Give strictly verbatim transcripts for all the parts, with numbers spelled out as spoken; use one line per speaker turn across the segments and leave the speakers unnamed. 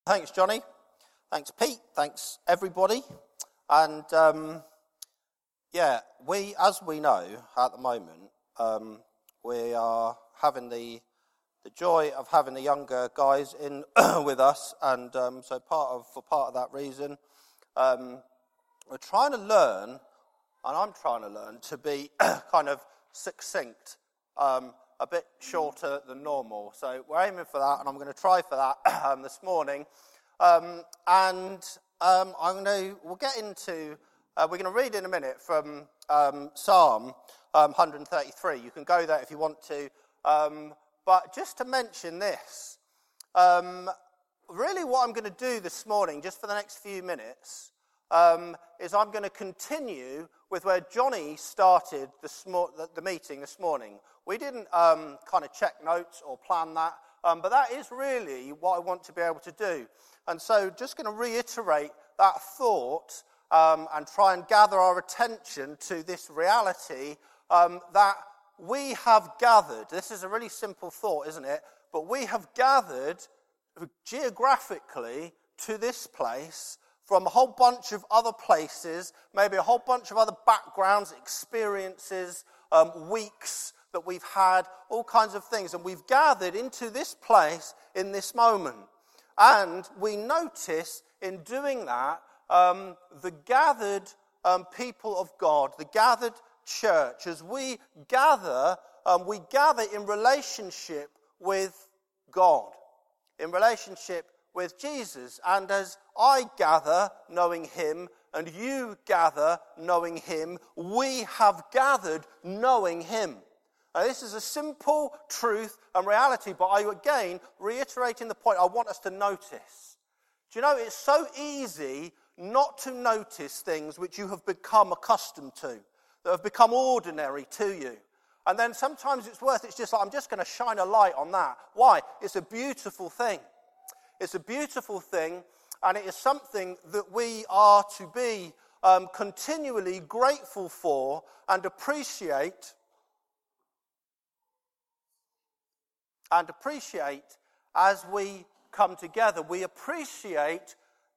Thanks, Johnny. Thanks, Pete. Thanks, everybody. And um, yeah, we, as we know at the moment, um, we are having the the joy of having the younger guys in with us, and um, so part of for part of that reason, um, we're trying to learn, and I'm trying to learn to be kind of succinct, um, a bit shorter than normal. So we're aiming for that, and I'm going to try for that um, this morning. Um, and um, I'm going to we'll get into uh, we're going to read in a minute from um, Psalm um, one thirty-three. You can go there if you want to. Um, But just to mention this, um, really what I'm going to do this morning, just for the next few minutes, um, is I'm going to continue with where Johnny started the, sm- the, the meeting this morning. We didn't um, kind of check notes or plan that, um, but that is really what I want to be able to do. And so just going to reiterate that thought um, and try and gather our attention to this reality um, that we have gathered, this is a really simple thought, isn't it? But we have gathered geographically to this place from a whole bunch of other places, maybe a whole bunch of other backgrounds, experiences, um, weeks that we've had, all kinds of things. And we've gathered into this place in this moment. And we notice in doing that, um, the gathered um, people of God, the gathered church, as we gather, um, we gather in relationship with God, in relationship with Jesus. And as I gather knowing him, and you gather knowing him, we have gathered knowing him. Now, this is a simple truth and reality, but I, again, reiterating the point I want us to notice. Do you know, it's so easy not to notice things which you have become accustomed to, that have become ordinary to you. And then sometimes it's worth, it's just like, I'm just going to shine a light on that. Why? It's a beautiful thing. It's a beautiful thing, and it is something that we are to be um, continually grateful for and appreciate, and appreciate as we come together. We appreciate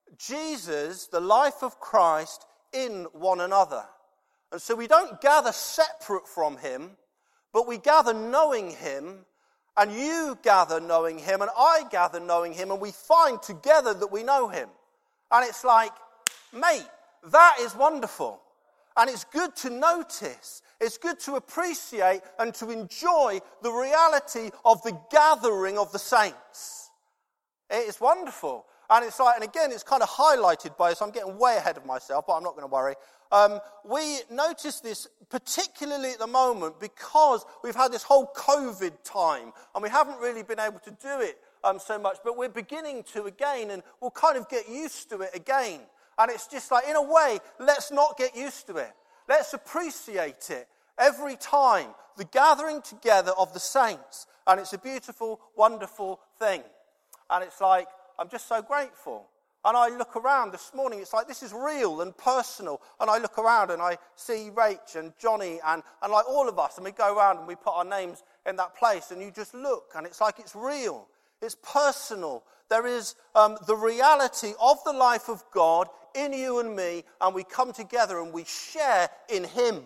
Jesus, the life of Christ, in one another. And so we don't gather separate from him, but we gather knowing him, and you gather knowing him, and I gather knowing him, and we find together that we know him. And it's like, mate, that is wonderful. And it's good to notice, it's good to appreciate and to enjoy the reality of the gathering of the saints. It is wonderful. And it's like, and again, it's kind of highlighted by this. I'm getting way ahead of myself, but I'm not going to worry. Um, we notice this particularly at the moment because we've had this whole COVID time, and we haven't really been able to do it um, so much, but we're beginning to again, and we'll kind of get used to it again. And it's just like, in a way, let's not get used to it. Let's appreciate it every time, the gathering together of the saints. And it's a beautiful, wonderful thing. And it's like, I'm just so grateful. And I look around this morning, it's like this is real and personal. And I look around and I see Rach and Johnny and, and like all of us. And we go around and we put our names in that place. And you just look and it's like it's real. It's personal. There is um, the reality of the life of God in you and me. And we come together and we share in him.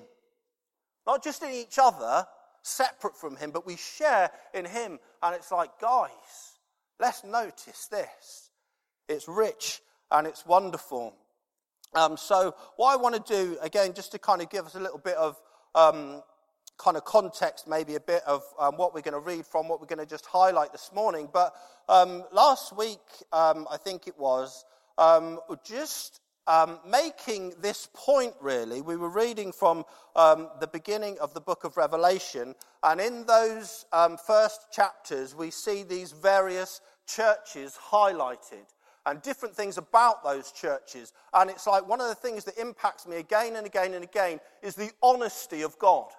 Not just in each other, separate from him, but we share in him. And it's like, guys, let's notice this. It's rich and it's wonderful. Um, so what I want to do, again, just to kind of give us a little bit of um, kind of context, maybe a bit of um, what we're going to read from, what we're going to just highlight this morning. But um, last week, um, I think it was, um, just um, making this point, really. We were reading from um, the beginning of the book of Revelation. And in those um, first chapters, we see these various churches highlighted. And different things about those churches. And it's like one of the things that impacts me again and again and again is the honesty of God.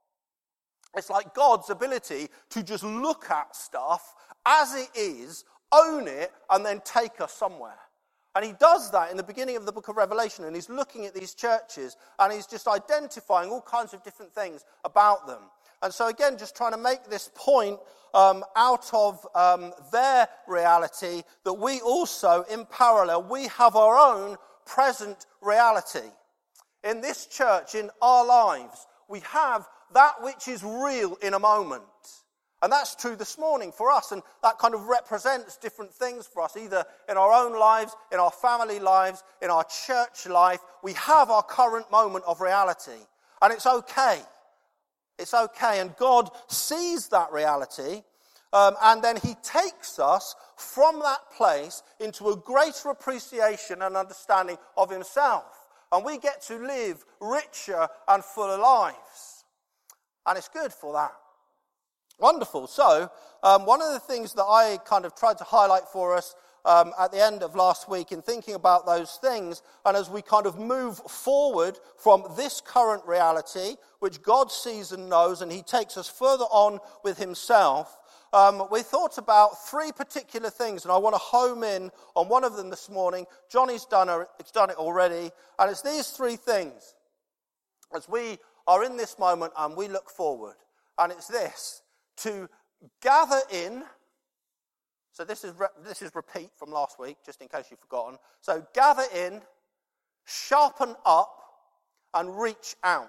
It's like God's ability to just look at stuff as it is, own it, and then take us somewhere. And he does that in the beginning of the book of Revelation, and he's looking at these churches, and he's just identifying all kinds of different things about them. And so again, just trying to make this point um, out of um, their reality, that we also, in parallel, we have our own present reality. In this church, in our lives, we have that which is real in a moment. And that's true this morning for us, and that kind of represents different things for us, either in our own lives, in our family lives, in our church life. We have our current moment of reality, and it's okay. It's okay, and God sees that reality, um, and then he takes us from that place into a greater appreciation and understanding of himself, and we get to live richer and fuller lives, and it's good for that. Wonderful. So, um, one of the things that I kind of tried to highlight for us um, at the end of last week in thinking about those things, and as we kind of move forward from this current reality, which God sees and knows, and he takes us further on with himself, um, we thought about three particular things, and I want to home in on one of them this morning. Johnny's done, a, it's done it already, and it's these three things. As we are in this moment and we look forward, and it's this. To gather in, so this is re- this is repeat from last week, just in case you've forgotten. So gather in, sharpen up, and reach out.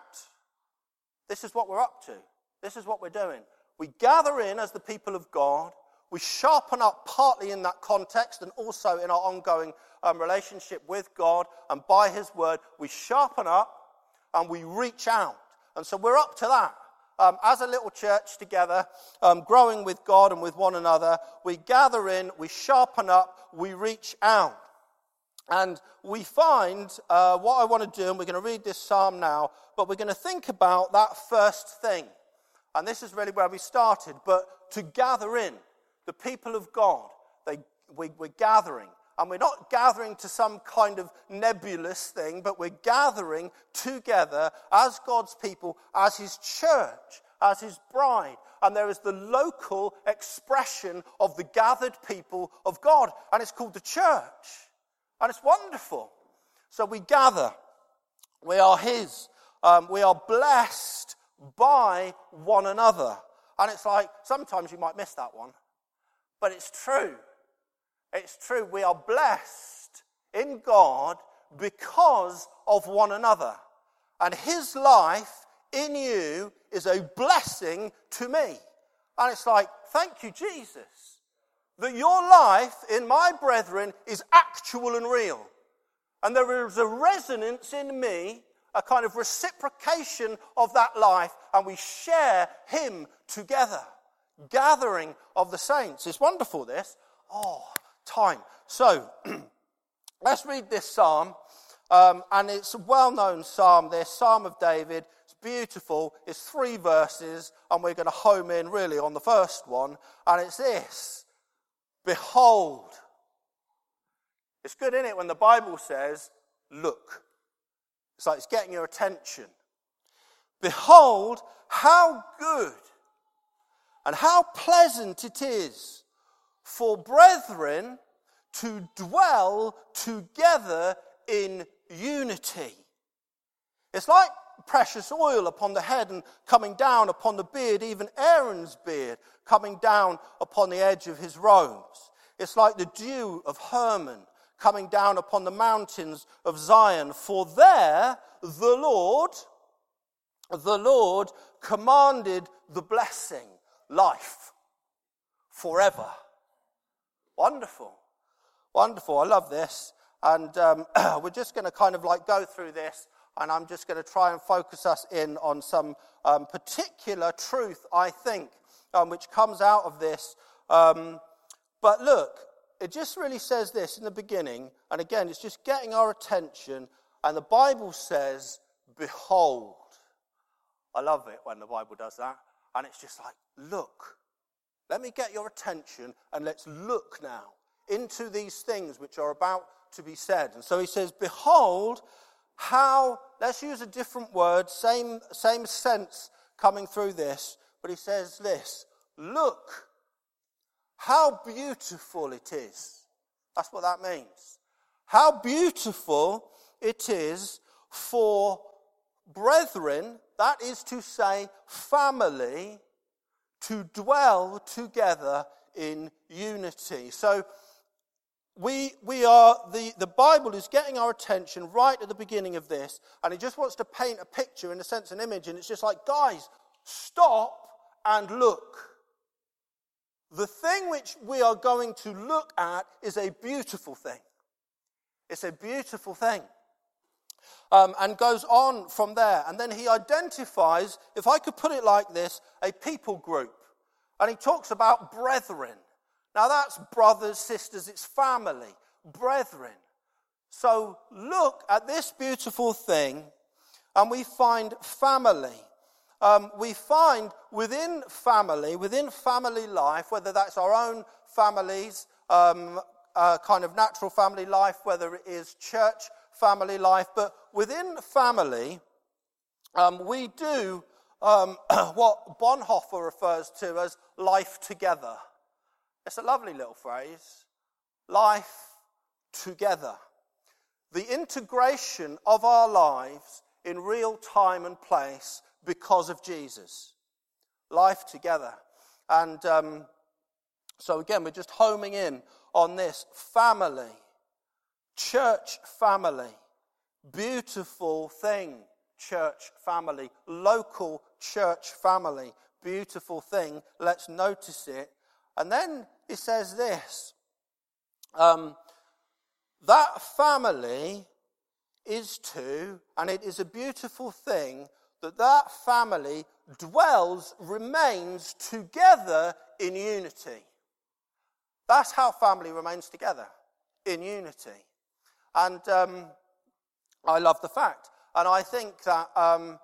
This is what we're up to. This is what we're doing. We gather in as the people of God. We sharpen up partly in that context and also in our ongoing um, relationship with God and by his word. We sharpen up and we reach out. And so we're up to that. Um, as a little church together, um, growing with God and with one another, we gather in, we sharpen up, we reach out. And we find uh, what I want to do, and we're going to read this psalm now, but we're going to think about that first thing. And this is really where we started, but to gather in, the people of God, they, we, we're gathering. And we're not gathering to some kind of nebulous thing, but we're gathering together as God's people, as his church, as his bride. And there is the local expression of the gathered people of God. And it's called the church. And it's wonderful. So we gather. We are his. Um, we are blessed by one another. And it's like, sometimes you might miss that one. But it's true. It's true, we are blessed in God because of one another. And his life in you is a blessing to me. And it's like, thank you, Jesus, that your life in my brethren is actual and real. And there is a resonance in me, a kind of reciprocation of that life, and we share him together. Gathering of the saints. It's wonderful, this. Oh, time. So, let's read this psalm, um, and it's a well-known psalm, this Psalm of David. It's beautiful. It's three verses, and we're going to home in really on the first one, and it's this. Behold. It's good, isn't it, when the Bible says, look. It's like it's getting your attention. Behold, how good and how pleasant it is for brethren to dwell together in unity. It's like precious oil upon the head and coming down upon the beard, even Aaron's beard, coming down upon the edge of his robes. It's like the dew of Hermon coming down upon the mountains of Zion. For there the Lord, the Lord commanded the blessing, life, forever. Wonderful. Wonderful. I love this. And um, we're just going to kind of like go through this, and I'm just going to try and focus us in on some um, particular truth, I think, um, which comes out of this. Um, but look, it just really says this in the beginning, and again, it's just getting our attention, and the Bible says, behold. I love it when the Bible does that, and it's just like, look. Let me get your attention, and let's look now into these things which are about to be said. And so he says, behold, how, let's use a different word, same, same sense coming through this, but he says this, look, how beautiful it is. That's what that means. How beautiful it is for brethren That is to say, family, to dwell together in unity. So we we are the, the Bible is getting our attention right at the beginning of this, and it just wants to paint a picture, in a sense, an image, and it's just like, guys, stop and look. The thing which we are going to look at is a beautiful thing. It's a beautiful thing. Um, and goes on from there. And then he identifies, if I could put it like this, a people group. And he talks about brethren. Now that's brothers, sisters, it's family, brethren. So look at this beautiful thing, and we find family. Um, we find within family, within family life, whether that's our own families, um, uh, kind of natural family life, whether it is church family life, but within family, um, we do um, what Bonhoeffer refers to as life together. It's a lovely little phrase. Life together. The integration of our lives in real time and place because of Jesus. Life together. And um, so again, we're just homing in on this. Family. Church family. Beautiful thing. Church family. Local church family. Beautiful thing. Let's notice it. And then it says this. Um, that family is to, and it is a beautiful thing, that that family dwells, remains together in unity. That's how family remains together, in unity. And um, I love the fact. And I think that um,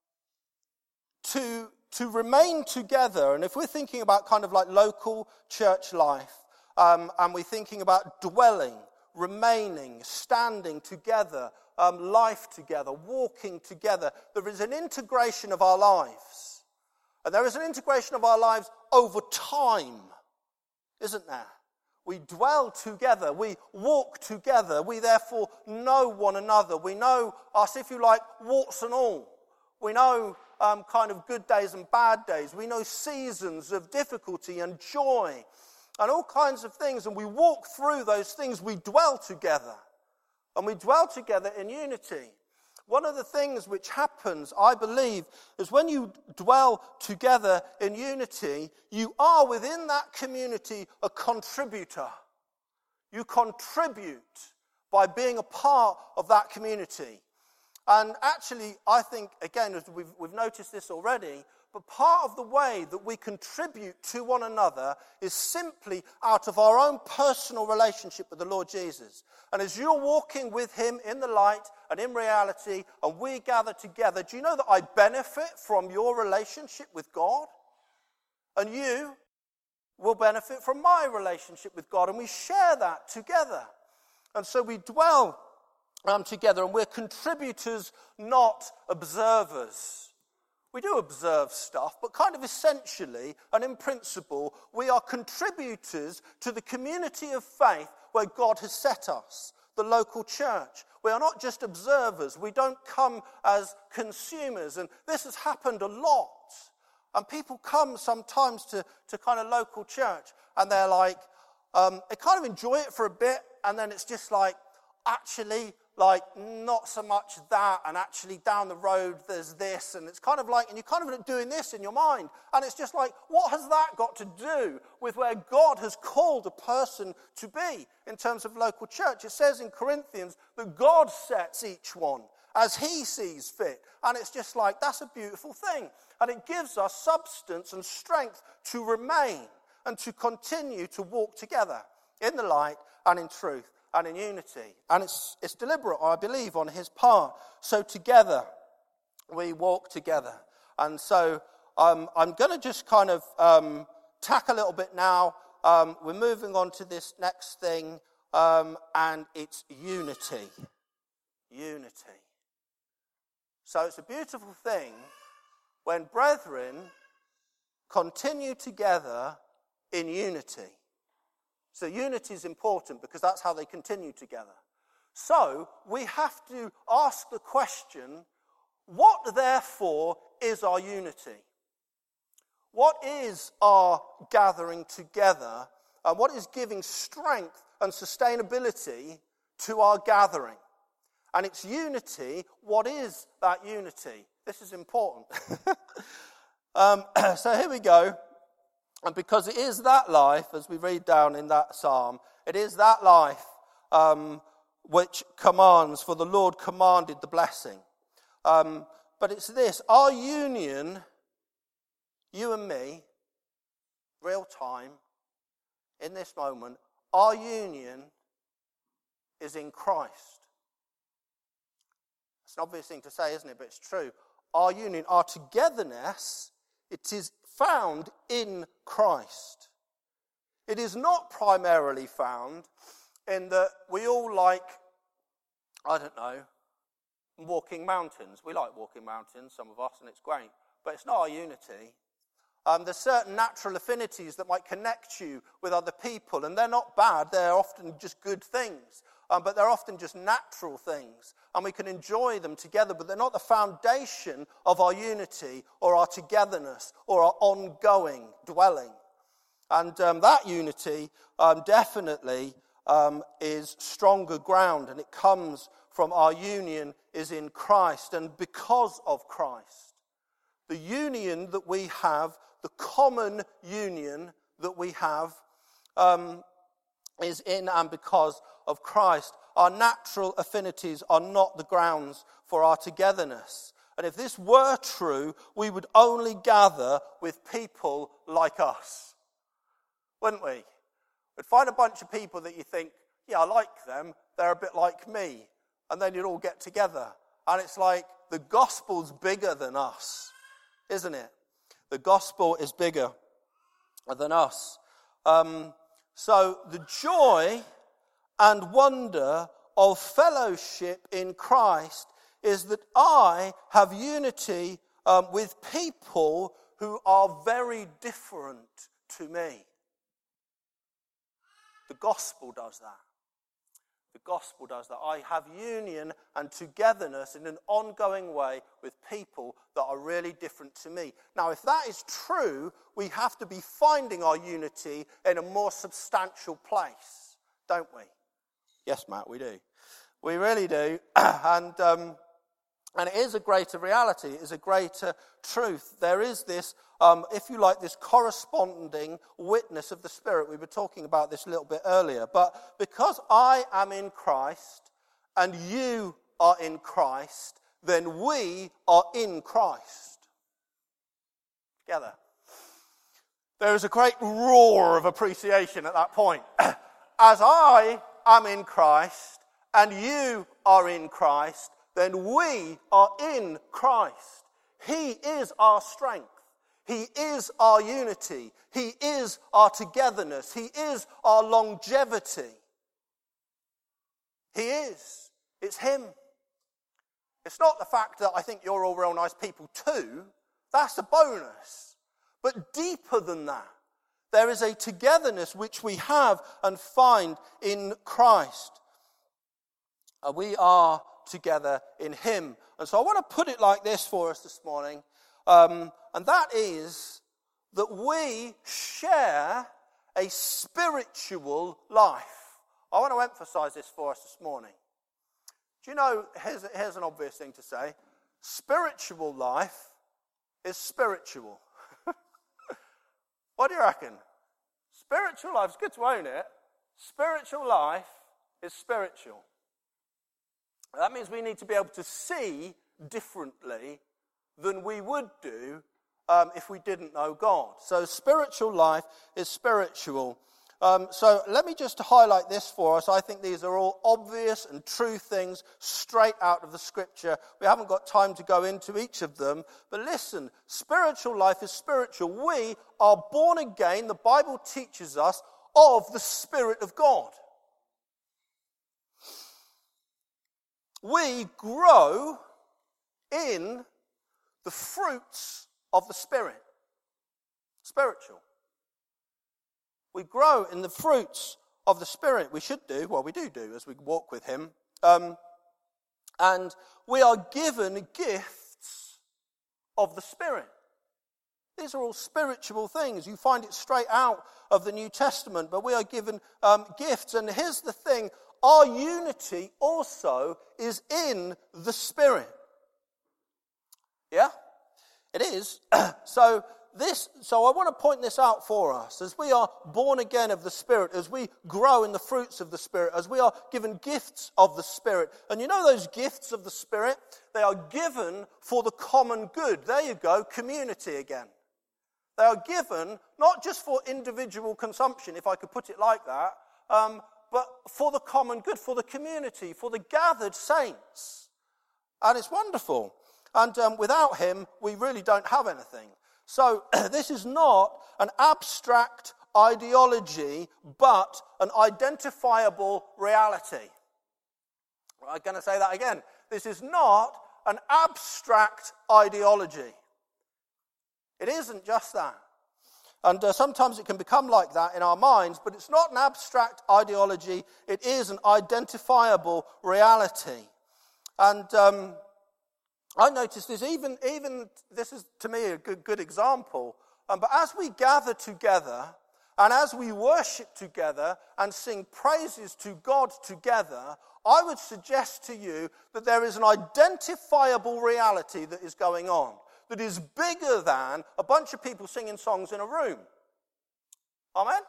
to, to remain together, and if we're thinking about kind of like local church life, um, and we're thinking about dwelling, remaining, standing together, um, life together, walking together, there is an integration of our lives. And there is an integration of our lives over time, isn't there? We dwell together, we walk together, we therefore know one another. We know us, if you like, warts and all. We know um, kind of good days and bad days. We know seasons of difficulty and joy and all kinds of things. And we walk through those things, we dwell together. And we dwell together in unity. One of the things which happens, I believe, is when you dwell together in unity, you are within that community a contributor. You contribute by being a part of that community. And actually, I think, again, as we've, we've noticed this already, but part of the way that we contribute to one another is simply out of our own personal relationship with the Lord Jesus. And as you're walking with him in the light and in reality, and we gather together, do you know that I benefit from your relationship with God? And you will benefit from my relationship with God, and we share that together. And so we dwell um, together, and we're contributors, not observers. We do observe stuff, but kind of essentially and in principle, we are contributors to the community of faith where God has set us, the local church. We are not just observers. We don't come as consumers. And this has happened a lot. And people come sometimes to, to kind of local church, and they're like, um, they kind of enjoy it for a bit, and then it's just like, actually, like, not so much that, and actually down the road there's this, and it's kind of like, and you're kind of doing this in your mind, and it's just like, what has that got to do with where God has called a person to be in terms of local church? It says in Corinthians that God sets each one as he sees fit, and it's just like, that's a beautiful thing, and it gives us substance and strength to remain and to continue to walk together in the light and in truth and in unity. And it's it's deliberate, I believe, on his part. So together, we walk together. And so um, I'm going to just kind of um, tack a little bit now. Um, we're moving on to this next thing, um, and it's unity. Unity. So it's a beautiful thing when brethren continue together in unity. So unity is important because that's how they continue together. So we have to ask the question, What, therefore, is our unity? What is our gathering together? And what is giving strength and sustainability to our gathering? And it's unity. What is that unity? This is important. um, so here we go. And because it is that life, as we read down in that psalm, it is that life um, which commands, for the Lord commanded the blessing. Um, but it's this, our union, you and me, real time, in this moment, our union is in Christ. It's an obvious thing to say, isn't it? But it's true. Our union, our togetherness, it is found in Christ. It is not primarily found in that we all like, I don't know, walking mountains. We like walking mountains, some of us, and it's great. But it's not our unity. Um, there's certain natural affinities that might connect you with other people, and they're not bad. They're often just good things. Um, but they're often just natural things, and we can enjoy them together, but they're not the foundation of our unity or our togetherness or our ongoing dwelling. And um, that unity um, definitely um, is stronger ground, and it comes from our union is in Christ, and because of Christ. The union that we have, the common union that we have, um, is in and because of Christ. Our natural affinities are not the grounds for our togetherness. And if this were true, we would only gather with people like us, wouldn't we? We'd find a bunch of people that you think, yeah, I like them, they're a bit like me. And then you'd all get together. And it's like the gospel's bigger than us, isn't it? The gospel is bigger than us. Um, so the joy and wonder of fellowship in Christ is that I have unity um, with people who are very different to me. The gospel does that. The gospel does that. I have union and togetherness in an ongoing way with people that are really different to me. Now, if that is true, we have to be finding our unity in a more substantial place, don't we? Yes, Matt, we do. We really do. and um, and it is a greater reality. It is a greater truth. There is this, um, if you like, this corresponding witness of the Spirit. We were talking about this a little bit earlier. But because I am in Christ and you are in Christ, then we are in Christ. Together. There is a great roar of appreciation at that point. As I am in Christ and you are in Christ, then we are in Christ. He is our strength. He is our unity. He is our togetherness. He is our longevity. He is. It's him. It's not the fact that I think you're all real nice people too. That's a bonus. But deeper than that, there is a togetherness which we have and find in Christ. Uh, we are together in him. And so I want to put it like this for us this morning. Um, and that is that we share a spiritual life. I want to emphasize this for us this morning. Do you know, here's, here's an obvious thing to say. Spiritual life is spiritual. What do you reckon? Spiritual life, it's good to own it. Spiritual life is spiritual. That means we need to be able to see differently than we would do um, if we didn't know God. So spiritual life is spiritual. Um, so let me just highlight this for us. I think these are all obvious and true things straight out of the Scripture. We haven't got time to go into each of them. But listen, spiritual life is spiritual. We are born again, the Bible teaches us, of the Spirit of God. We grow in the fruits of the Spirit. Spiritual. We grow in the fruits of the Spirit. We should do, well, we do do as we walk with him. Um, and we are given gifts of the Spirit. These are all spiritual things. You find it straight out of the New Testament, but we are given um, gifts. And here's the thing, our unity also is in the Spirit. Yeah? It is. so this, so I want to point this out for us. As we are born again of the Spirit, as we grow in the fruits of the Spirit, as we are given gifts of the Spirit. And you know those gifts of the Spirit? They are given for the common good. There you go, community again. They are given not just for individual consumption, if I could put it like that, um, but for the common good, for the community, for the gathered saints. And it's wonderful. And um, without him, we really don't have anything. So this is not an abstract ideology, but an identifiable reality. I'm going to say that again. This is not an abstract ideology. It isn't just that. And uh, sometimes it can become like that in our minds, but it's not an abstract ideology. It is an identifiable reality. And um, I noticed this, even, even this is to me a good, good example, um, but as we gather together, and as we worship together and sing praises to God together, I would suggest to you that there is an identifiable reality that is going on, that is bigger than a bunch of people singing songs in a room. Amen?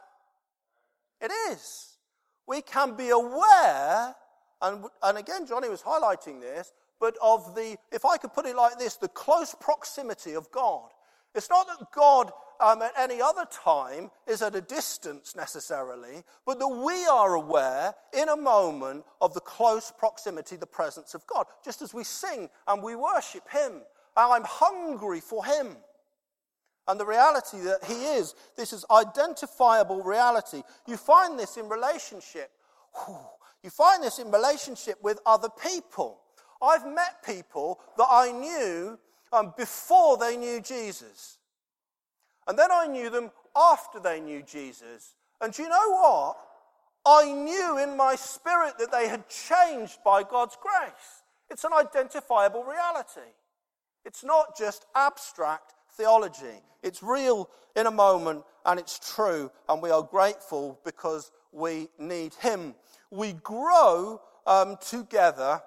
It is. We can be aware, and, and again, Johnny was highlighting this, but of the, if I could put it like this, the close proximity of God. It's not that God um, at any other time is at a distance necessarily, but that we are aware in a moment of the close proximity, the presence of God. Just as we sing and we worship him, and I'm hungry for him. And the reality that he is, this is identifiable reality. You find this in relationship. You find this in relationship with other people. I've met people that I knew um, before they knew Jesus. And then I knew them after they knew Jesus. And do you know what? I knew in my spirit that they had changed by God's grace. It's an identifiable reality. It's not just abstract theology. It's real in a moment, and it's true, and we are grateful because we need him. We grow um, together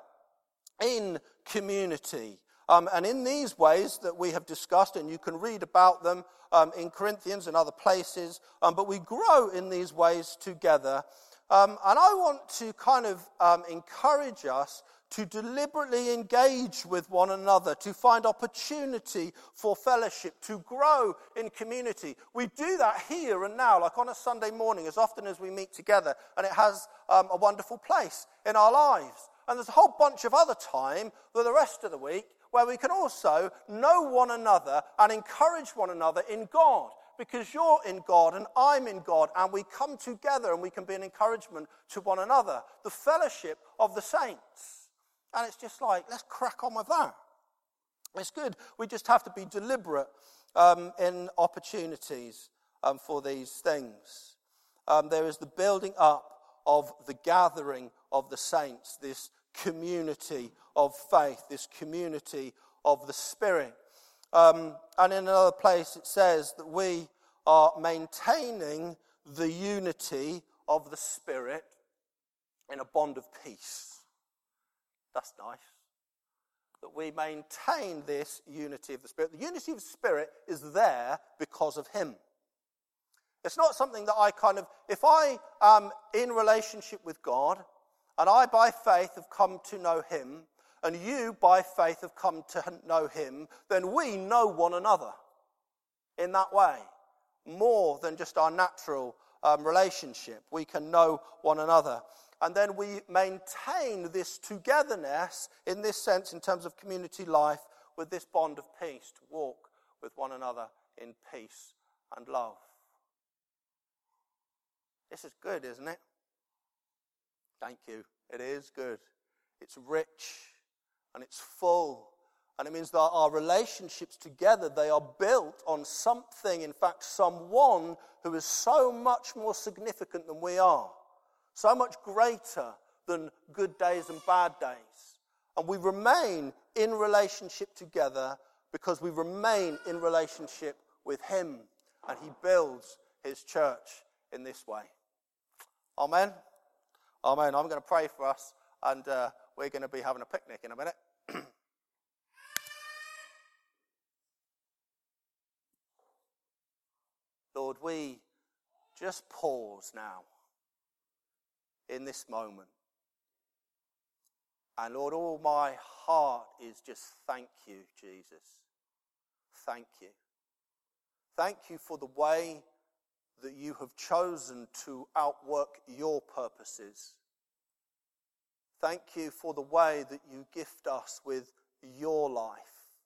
in community. Um, and in these ways that we have discussed, and you can read about them um, in Corinthians and other places, um, but we grow in these ways together. Um, and I want to kind of um, encourage us to deliberately engage with one another, to find opportunity for fellowship, to grow in community. We do that here and now, like on a Sunday morning, as often as we meet together, and it has um, a wonderful place in our lives. And there's a whole bunch of other time for the rest of the week where we can also know one another and encourage one another in God, because you're in God and I'm in God, and we come together and we can be an encouragement to one another. The fellowship of the saints. And it's just like, let's crack on with that. It's good. We just have to be deliberate um, in opportunities um, for these things. Um, there is the building up of the gathering of the saints, this community of faith, this community of the Spirit. Um, and in another place it says that we are maintaining the unity of the Spirit in a bond of peace. That's nice. That we maintain this unity of the Spirit. The unity of the Spirit is there because of him. It's not something that I kind of, if I am in relationship with God, and I by faith have come to know him, and you by faith have come to know him, then we know one another in that way. More than just our natural um, relationship. We can know one another. And then we maintain this togetherness in this sense in terms of community life with this bond of peace, to walk with one another in peace and love. This is good, isn't it? Thank you. It is good. It's rich and it's full. And it means that our relationships together, they are built on something, in fact, someone who is so much more significant than we are. So much greater than good days and bad days. And we remain in relationship together because we remain in relationship with him, and he builds his church in this way. Amen. Amen. I'm going to pray for us, and uh, we're going to be having a picnic in a minute. Lord, we just pause now in this moment. And Lord, all my heart is just thank you, Jesus. Thank you. Thank you for the way that you have chosen to outwork your purposes. Thank you for the way that you gift us with your life.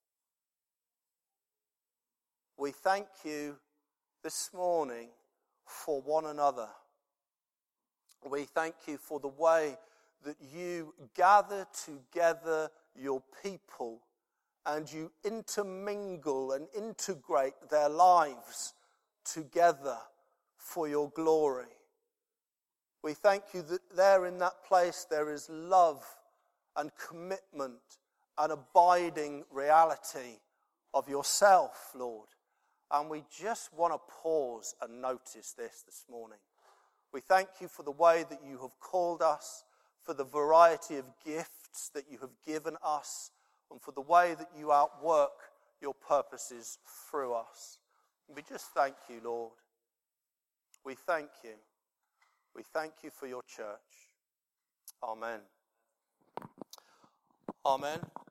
We thank you this morning for one another. We thank you for the way that you gather together your people and you intermingle and integrate their lives together for your glory. We thank you that there in that place there is love and commitment and abiding reality of yourself, Lord. And we just want to pause and notice this this morning. We thank you for the way that you have called us, for the variety of gifts that you have given us, and for the way that you outwork your purposes through us. And we just thank you, Lord. We thank you. We thank you for your church. Amen. Amen.